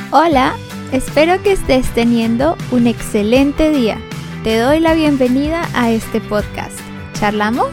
Hola, espero que estés teniendo un excelente día. Te doy la bienvenida a este podcast. ¿Charlamos?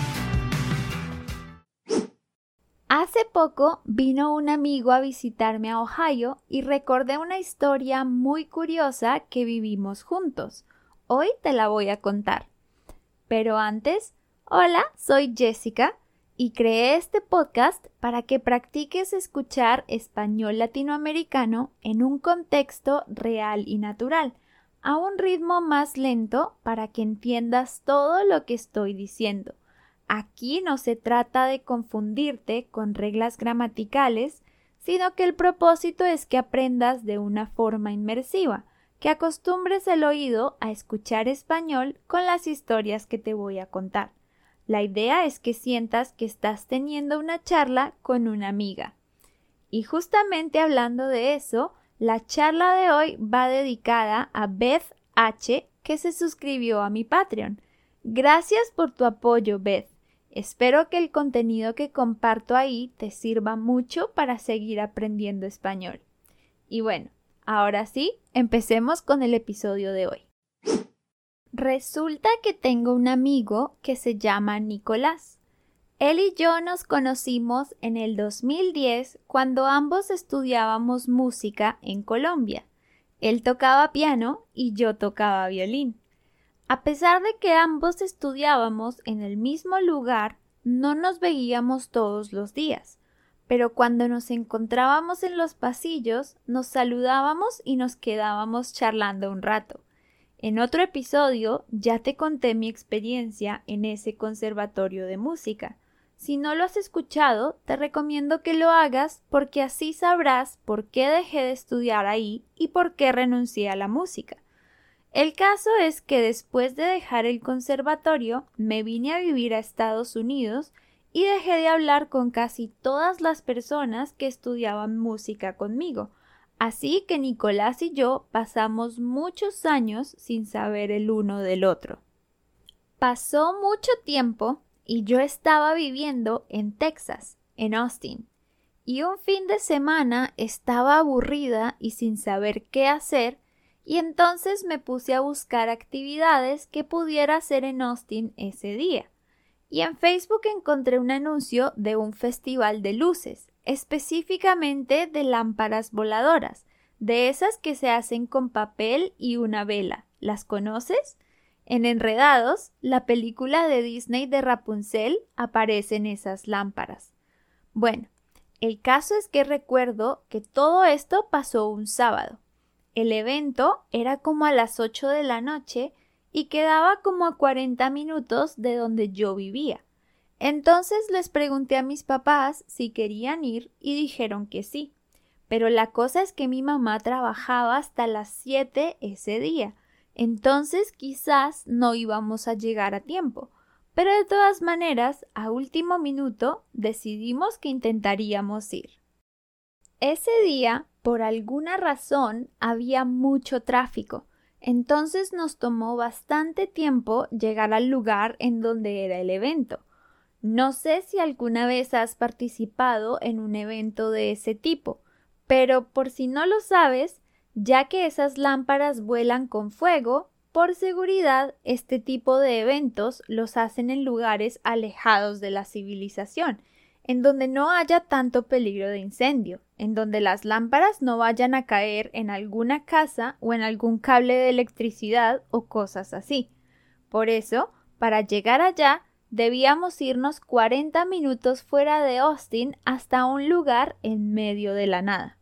Hace poco vino un amigo a visitarme a Ohio y recordé una historia muy curiosa que vivimos juntos. Hoy te la voy a contar. Pero antes, hola, soy Jessica y creé este podcast para que practiques escuchar español latinoamericano en un contexto real y natural, a un ritmo más lento para que entiendas todo lo que estoy diciendo. Aquí no se trata de confundirte con reglas gramaticales, sino que el propósito es que aprendas de una forma inmersiva, que acostumbres el oído a escuchar español con las historias que te voy a contar. La idea es que sientas que estás teniendo una charla con una amiga. Y justamente hablando de eso, la charla de hoy va dedicada a Beth H., que se suscribió a mi Patreon. Gracias por tu apoyo, Beth. Espero que el contenido que comparto ahí te sirva mucho para seguir aprendiendo español. Y bueno, ahora sí, empecemos con el episodio de hoy. Resulta que tengo un amigo que se llama Nicolás. Él y yo nos conocimos en el 2010 cuando ambos estudiábamos música en Colombia. Él tocaba piano y yo tocaba violín. A pesar de que ambos estudiábamos en el mismo lugar, no nos veíamos todos los días, pero cuando nos encontrábamos en los pasillos, nos saludábamos y nos quedábamos charlando un rato. En otro episodio ya te conté mi experiencia en ese conservatorio de música. Si no lo has escuchado, te recomiendo que lo hagas porque así sabrás por qué dejé de estudiar ahí y por qué renuncié a la música. El caso es que después de dejar el conservatorio me vine a vivir a Estados Unidos y dejé de hablar con casi todas las personas que estudiaban música conmigo. Así que Nicolás y yo pasamos muchos años sin saber el uno del otro. Pasó mucho tiempo y yo estaba viviendo en Texas, en Austin, y un fin de semana estaba aburrida y sin saber qué hacer, y entonces me puse a buscar actividades que pudiera hacer en Austin ese día. Y en Facebook encontré un anuncio de un festival de luces, específicamente de lámparas voladoras, de esas que se hacen con papel y una vela. ¿Las conoces? En Enredados, la película de Disney de Rapunzel, aparecen esas lámparas. Bueno, el caso es que recuerdo que todo esto pasó un sábado. El evento era como a las 8 de la noche y quedaba como a 40 minutos de donde yo vivía. Entonces les pregunté a mis papás si querían ir y dijeron que sí. Pero la cosa es que mi mamá trabajaba hasta las 7 ese día, entonces quizás no íbamos a llegar a tiempo. Pero de todas maneras, a último minuto decidimos que intentaríamos ir. Ese día, por alguna razón, había mucho tráfico. Entonces nos tomó bastante tiempo llegar al lugar en donde era el evento. No sé si alguna vez has participado en un evento de ese tipo, pero por si no lo sabes, ya que esas lámparas vuelan con fuego, por seguridad este tipo de eventos los hacen en lugares alejados de la civilización, en donde no haya tanto peligro de incendio, en donde las lámparas no vayan a caer en alguna casa o en algún cable de electricidad o cosas así. Por eso, para llegar allá, debíamos irnos 40 minutos fuera de Austin hasta un lugar en medio de la nada.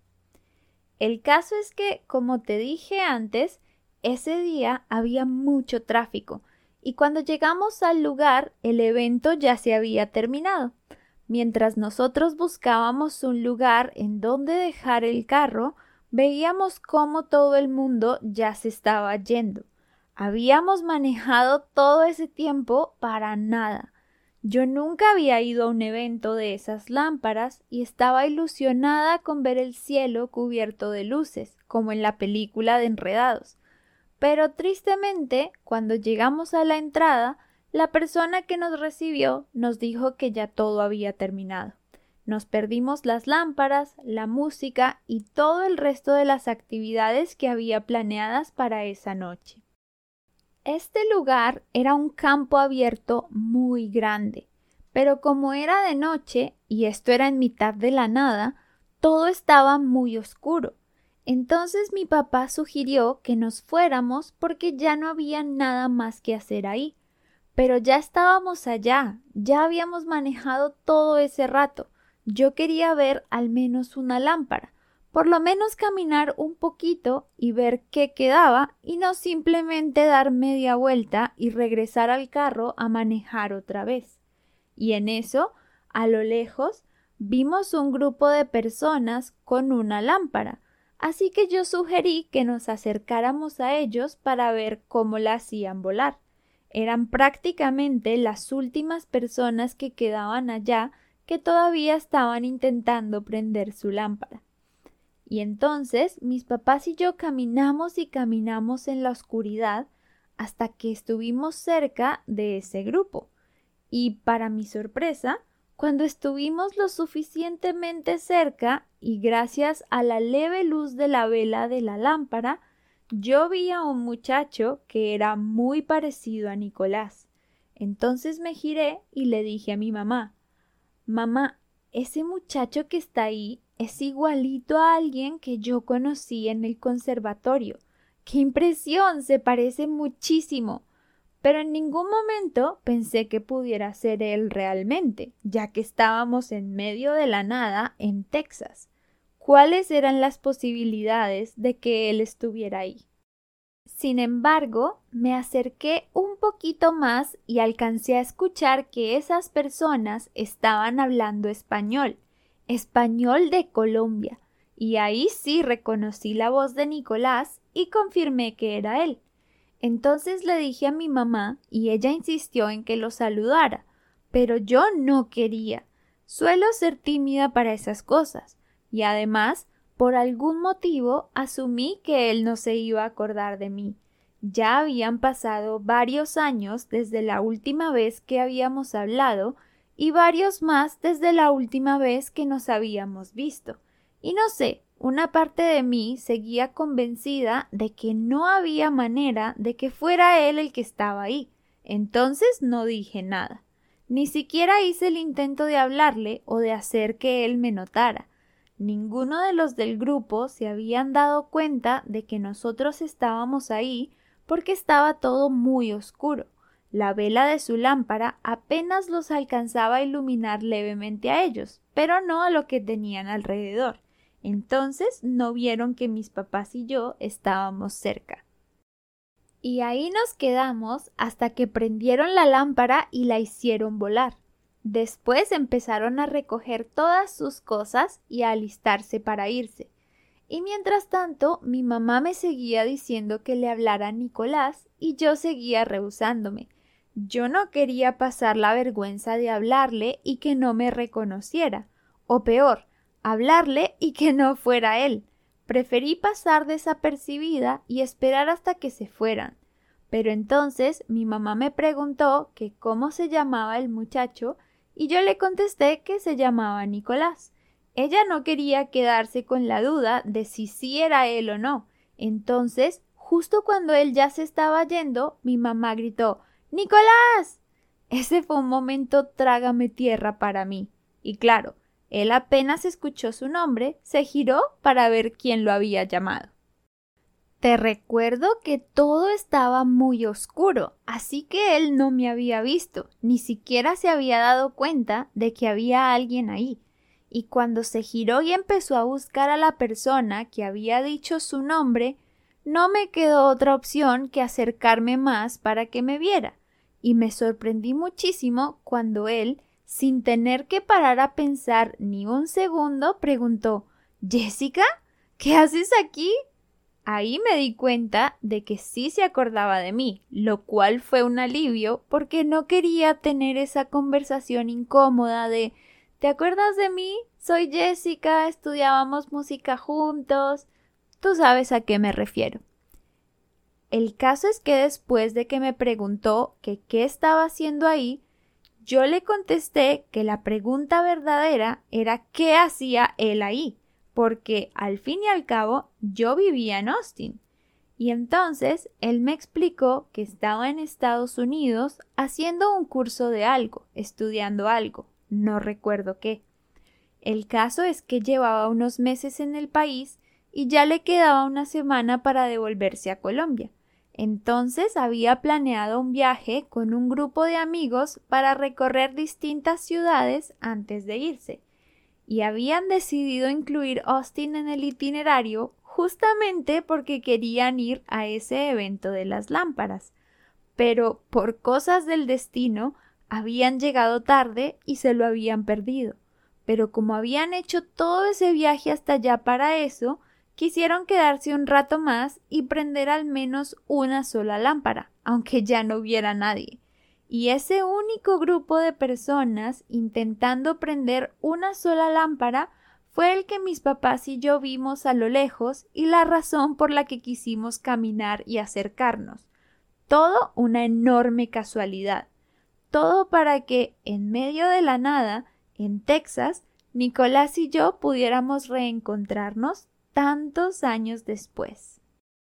El caso es que, como te dije antes, ese día había mucho tráfico y cuando llegamos al lugar, el evento ya se había terminado. Mientras nosotros buscábamos un lugar en donde dejar el carro, veíamos cómo todo el mundo ya se estaba yendo. Habíamos manejado todo ese tiempo para nada. Yo nunca había ido a un evento de esas lámparas y estaba ilusionada con ver el cielo cubierto de luces, como en la película de Enredados. Pero tristemente, cuando llegamos a la entrada, la persona que nos recibió nos dijo que ya todo había terminado, Nos perdimos las lámparas, la música y todo el resto de las actividades que había planeadas para esa noche. Este lugar era un campo abierto muy grande, pero como era de noche y esto era en mitad de la nada, todo estaba muy oscuro. Entonces mi papá sugirió que nos fuéramos porque ya no había nada más que hacer ahí. Pero ya estábamos allá, ya habíamos manejado todo ese rato. Yo quería ver al menos una lámpara, por lo menos caminar un poquito y ver qué quedaba y no simplemente dar media vuelta y regresar al carro a manejar otra vez. Y en eso, a lo lejos, vimos un grupo de personas con una lámpara, así que yo sugerí que nos acercáramos a ellos para ver cómo la hacían volar. Eran prácticamente las últimas personas que quedaban allá que todavía estaban intentando prender su lámpara. Y entonces mis papás y yo caminamos y caminamos en la oscuridad hasta que estuvimos cerca de ese grupo. Y para mi sorpresa, cuando estuvimos lo suficientemente cerca y gracias a la leve luz de la vela de la lámpara, yo vi a un muchacho que era muy parecido a Nicolás. Entonces me giré y le dije a mi mamá: «Mamá, ese muchacho que está ahí es igualito a alguien que yo conocí en el conservatorio. ¡Qué impresión! Se parece muchísimo». Pero en ningún momento pensé que pudiera ser él realmente, ya que estábamos en medio de la nada en Texas. ¿Cuáles eran las posibilidades de que él estuviera ahí? Sin embargo, me acerqué un poquito más y alcancé a escuchar que esas personas estaban hablando español, español de Colombia, y ahí sí reconocí la voz de Nicolás y confirmé que era él. Entonces le dije a mi mamá y ella insistió en que lo saludara, pero yo no quería. Suelo ser tímida para esas cosas y además, por algún motivo, asumí que él no se iba a acordar de mí. Ya habían pasado varios años desde la última vez que habíamos hablado y varios más desde la última vez que nos habíamos visto. Y no sé, una parte de mí seguía convencida de que no había manera de que fuera él el que estaba ahí. Entonces no dije nada. Ni siquiera hice el intento de hablarle o de hacer que él me notara. Ninguno de los del grupo se habían dado cuenta de que nosotros estábamos ahí porque estaba todo muy oscuro. La vela de su lámpara apenas los alcanzaba a iluminar levemente a ellos, pero no a lo que tenían alrededor. Entonces no vieron que mis papás y yo estábamos cerca. Y ahí nos quedamos hasta que prendieron la lámpara y la hicieron volar. Después empezaron a recoger todas sus cosas y a alistarse para irse. Y mientras tanto, mi mamá me seguía diciendo que le hablara a Nicolás y yo seguía rehusándome. Yo no quería pasar la vergüenza de hablarle y que no me reconociera. O peor, hablarle y que no fuera él. Preferí pasar desapercibida y esperar hasta que se fueran. Pero entonces mi mamá me preguntó que cómo se llamaba el muchacho y yo le contesté que se llamaba Nicolás. Ella no quería quedarse con la duda de si sí era él o no. Entonces, justo cuando él ya se estaba yendo, mi mamá gritó: «¡Nicolás!». Ese fue un momento trágame tierra para mí. Y claro, él apenas escuchó su nombre, se giró para ver quién lo había llamado. Te recuerdo que todo estaba muy oscuro, así que él no me había visto, ni siquiera se había dado cuenta de que había alguien ahí. Y cuando se giró y empezó a buscar a la persona que había dicho su nombre, no me quedó otra opción que acercarme más para que me viera. Y me sorprendí muchísimo cuando él, sin tener que parar a pensar ni un segundo, preguntó: «¿Jessica? ¿Qué haces aquí?». Ahí me di cuenta de que sí se acordaba de mí, lo cual fue un alivio porque no quería tener esa conversación incómoda de «¿Te acuerdas de mí? Soy Jessica, estudiábamos música juntos». Tú sabes a qué me refiero. El caso es que después de que me preguntó que qué estaba haciendo ahí, Yo le contesté que la pregunta verdadera era ¿qué hacía él ahí? Porque al fin y al cabo yo vivía en Austin. Y entonces él me explicó que estaba en Estados Unidos haciendo un curso de algo, estudiando algo, no recuerdo qué. El caso es que llevaba unos meses en el país y ya le quedaba una semana para devolverse a Colombia. Entonces había planeado un viaje con un grupo de amigos para recorrer distintas ciudades antes de irse. Y habían decidido incluir Austin en el itinerario justamente porque querían ir a ese evento de las lámparas. Pero por cosas del destino habían llegado tarde y se lo habían perdido. Pero como habían hecho todo ese viaje hasta allá para eso, quisieron quedarse un rato más y prender al menos una sola lámpara, aunque ya no hubiera nadie. Y ese único grupo de personas intentando prender una sola lámpara fue el que mis papás y yo vimos a lo lejos y la razón por la que quisimos caminar y acercarnos. Todo una enorme casualidad. Todo para que, en medio de la nada, en Texas, Nicolás y yo pudiéramos reencontrarnos tantos años después.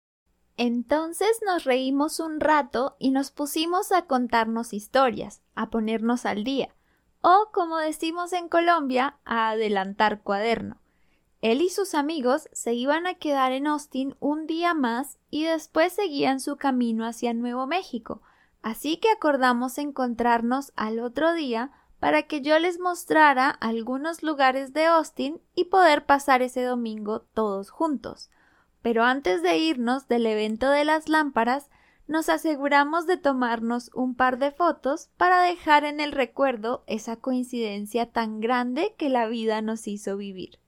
Entonces nos reímos un rato y nos pusimos a contarnos historias, a ponernos al día, o como decimos en Colombia, a adelantar cuaderno. Él y sus amigos se iban a quedar en Austin un día más y después seguían su camino hacia Nuevo México, así que acordamos encontrarnos al otro día para que yo les mostrara algunos lugares de Austin y poder pasar ese domingo todos juntos. Pero antes de irnos del evento de las lámparas, nos aseguramos de tomarnos un par de fotos para dejar en el recuerdo esa coincidencia tan grande que la vida nos hizo vivir.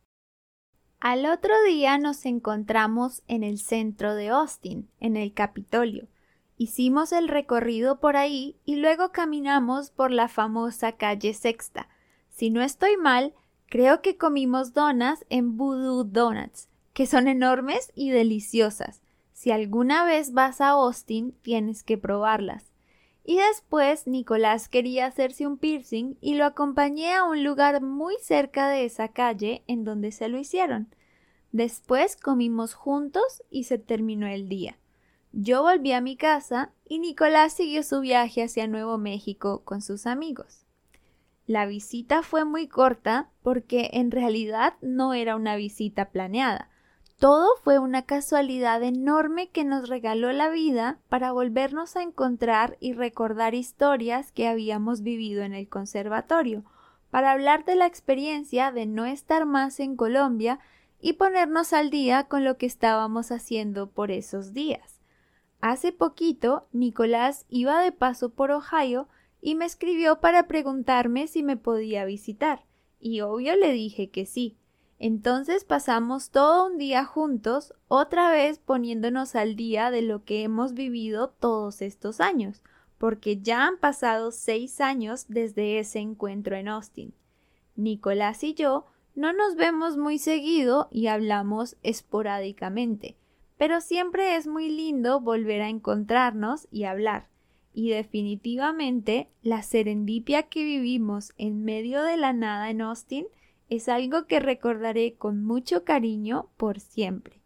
Al otro día nos encontramos en el centro de Austin, en el Capitolio. Hicimos el recorrido por ahí y luego caminamos por la famosa calle Sexta. Si no estoy mal, creo que comimos donas en Voodoo Donuts, que son enormes y deliciosas. Si alguna vez vas a Austin, tienes que probarlas. Y después Nicolás quería hacerse un piercing y lo acompañé a un lugar muy cerca de esa calle en donde se lo hicieron. Después comimos juntos y se terminó el día. Yo volví a mi casa y Nicolás siguió su viaje hacia Nuevo México con sus amigos. La visita fue muy corta porque en realidad no era una visita planeada. Todo fue una casualidad enorme que nos regaló la vida para volvernos a encontrar y recordar historias que habíamos vivido en el conservatorio, para hablar de la experiencia de no estar más en Colombia y ponernos al día con lo que estábamos haciendo por esos días. Hace poquito, Nicolás iba de paso por Ohio y me escribió para preguntarme si me podía visitar, y obvio le dije que sí. Entonces pasamos todo un día juntos, otra vez poniéndonos al día de lo que hemos vivido todos estos años, porque ya han pasado 6 años desde ese encuentro en Austin. Nicolás y yo no nos vemos muy seguido y hablamos esporádicamente, pero siempre es muy lindo volver a encontrarnos y hablar. Y definitivamente la serendipia que vivimos en medio de la nada en Austin es algo que recordaré con mucho cariño por siempre.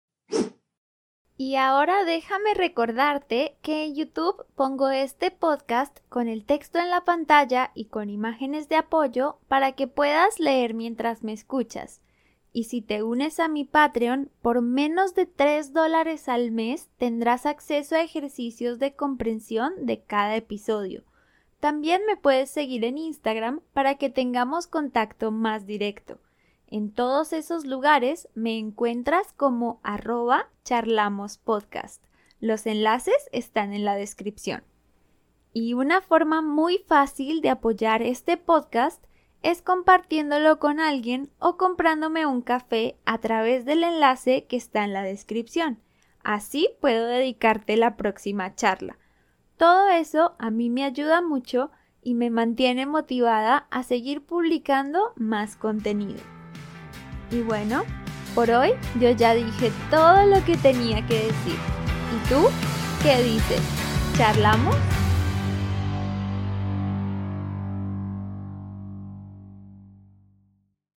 Y ahora déjame recordarte que en YouTube pongo este podcast con el texto en la pantalla y con imágenes de apoyo para que puedas leer mientras me escuchas. Y si te unes a mi Patreon, por menos de $3 al mes tendrás acceso a ejercicios de comprensión de cada episodio. También me puedes seguir en Instagram para que tengamos contacto más directo. En todos esos lugares me encuentras como @charlamospodcast. Los enlaces están en la descripción. Y una forma muy fácil de apoyar este podcast es compartiéndolo con alguien o comprándome un café a través del enlace que está en la descripción. Así puedo dedicarte la próxima charla. Todo eso a mí me ayuda mucho y me mantiene motivada a seguir publicando más contenido. Y bueno, por hoy yo ya dije todo lo que tenía que decir. ¿Y tú qué dices? ¿Charlamos?